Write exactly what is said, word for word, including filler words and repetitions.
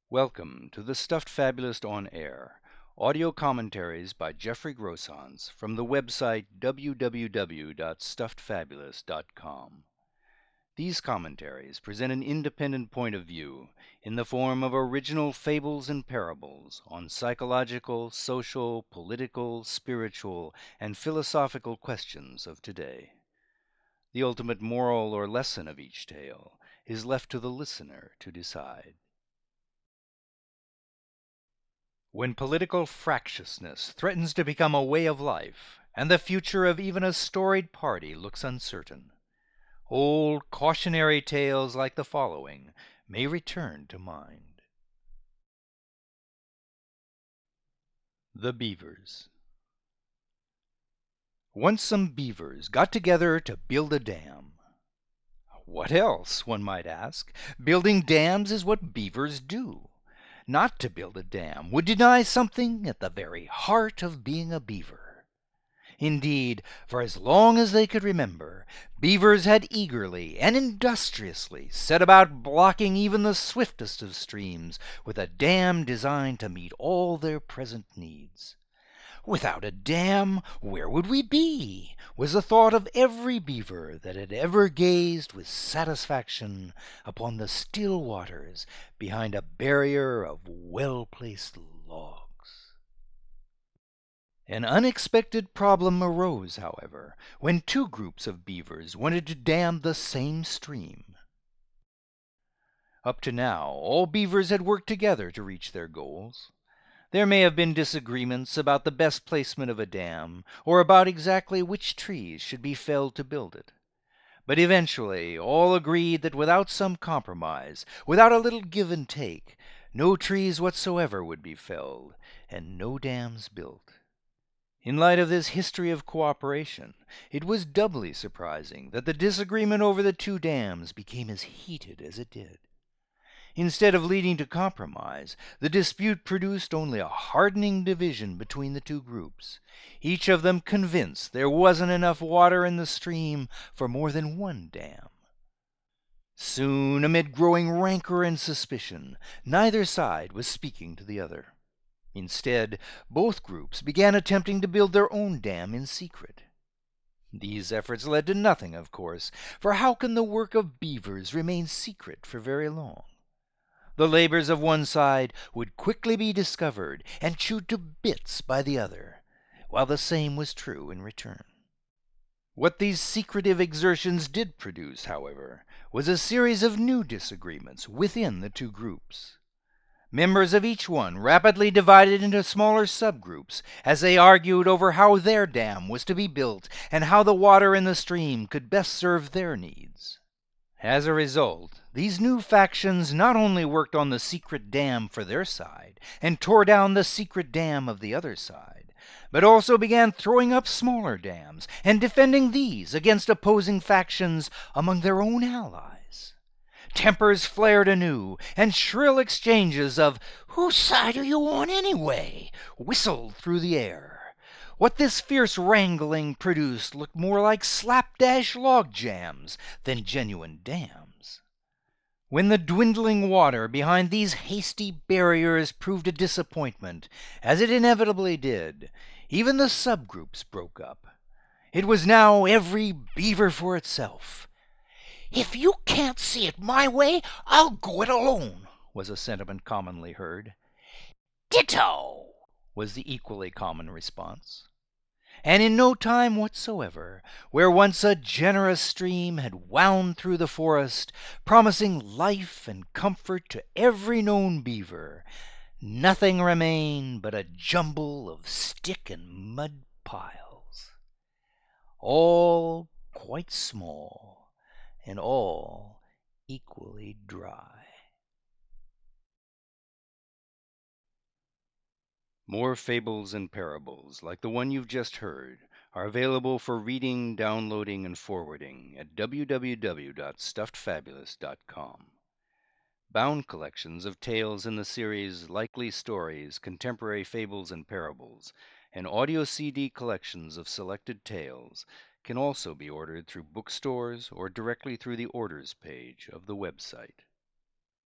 Welcome to the Stuffed Fabulist on Air, audio commentaries by Jeffrey Grossans from the website w w w dot stuffed fabulous dot com. These commentaries present an independent point of view in the form of original fables and parables on psychological, social, political, spiritual, and philosophical questions of today. The ultimate moral or lesson of each tale is left to the listener to decide. When political fractiousness threatens to become a way of life, and the future of even a storied party looks uncertain, old cautionary tales like the following may return to mind. The Beavers. Once some beavers got together to build a dam. What else, one might ask? Building dams is what beavers do. Not to build a dam would deny something at the very heart of being a beaver. Indeed, for as long as they could remember, beavers had eagerly and industriously set about blocking even the swiftest of streams with a dam designed to meet all their present needs. Without a dam, where would we be? Was the thought of every beaver that had ever gazed with satisfaction upon the still waters behind a barrier of well-placed logs. An unexpected problem arose, however, when two groups of beavers wanted to dam the same stream. Up to now, all beavers had worked together to reach their goals. There may have been disagreements about the best placement of a dam, or about exactly which trees should be felled to build it. But eventually all agreed that without some compromise, without a little give and take, no trees whatsoever would be felled, and no dams built. In light of this history of cooperation, it was doubly surprising that the disagreement over the two dams became as heated as it did. Instead of leading to compromise, the dispute produced only a hardening division between the two groups, each of them convinced there wasn't enough water in the stream for more than one dam. Soon, amid growing rancor and suspicion, neither side was speaking to the other. Instead, both groups began attempting to build their own dam in secret. These efforts led to nothing, of course, for how can the work of beavers remain secret for very long? The labors of one side would quickly be discovered and chewed to bits by the other, while the same was true in return. What these secretive exertions did produce, however, was a series of new disagreements within the two groups. Members of each one rapidly divided into smaller subgroups as they argued over how their dam was to be built and how the water in the stream could best serve their needs. As a result, these new factions not only worked on the secret dam for their side and tore down the secret dam of the other side, but also began throwing up smaller dams and defending these against opposing factions among their own allies. Tempers flared anew, and shrill exchanges of "Whose side are you on, anyway?" whistled through the air. What this fierce wrangling produced looked more like slapdash log jams than genuine dams. When the dwindling water behind these hasty barriers proved a disappointment, as it inevitably did, even the subgroups broke up. It was now every beaver for itself. "If you can't see it my way, I'll go it alone," was a sentiment commonly heard. "Ditto," was the equally common response. And in no time whatsoever, where once a generous stream had wound through the forest, promising life and comfort to every known beaver, nothing remained but a jumble of stick and mud piles, all quite small and all equally dry. More fables and parables like the one you've just heard are available for reading, downloading, and forwarding at w w w dot stuffed fabulous dot com. Bound collections of tales in the series Likely Stories, Contemporary Fables and Parables, and audio C D collections of selected tales can also be ordered through bookstores or directly through the orders page of the website.